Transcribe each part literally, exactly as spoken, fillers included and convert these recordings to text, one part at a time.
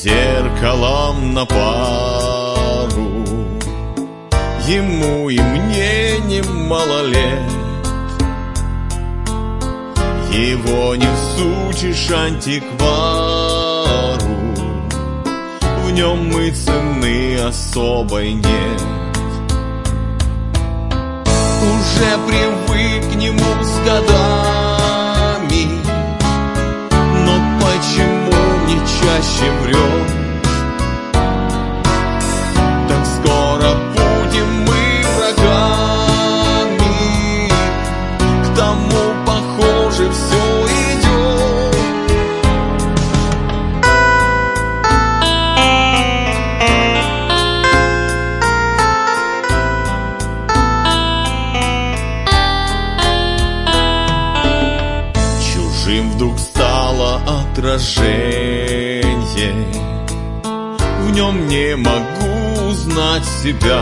зеркалом на пару. Ему и мне немало лет, его не всучишь антиквару, в нем и цены особой нет. Уже привык к нему с годами, но почему не чаще врет? Так скоро будем мы врагами, к тому, похоже, все идет. Чужим вдруг стало отражение, в нем не могу узнать себя.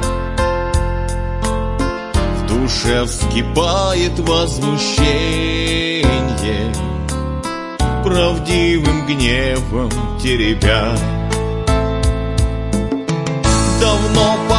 В душе вскипает возмущение, правдивым гневом теребя. Давно пора